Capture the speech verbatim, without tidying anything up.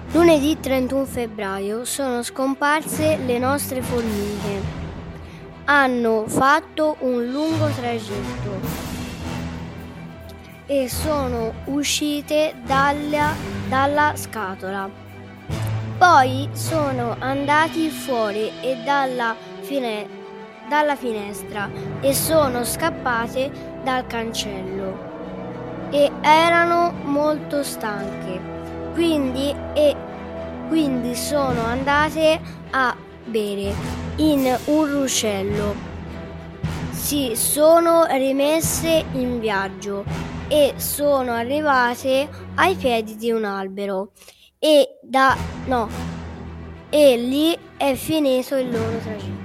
Lunedì trentuno febbraio sono scomparse le nostre formiche. Hanno fatto un lungo tragitto e sono uscite dalla, dalla scatola. Poi sono andati fuori e dalla, fine, dalla finestra e sono scappate dal cancello. E erano molto stanche, quindi, e, quindi sono andate a bere in un ruscello. Si sono rimesse in viaggio e sono arrivate ai piedi di un albero e da no e lì è finito il loro tragitto.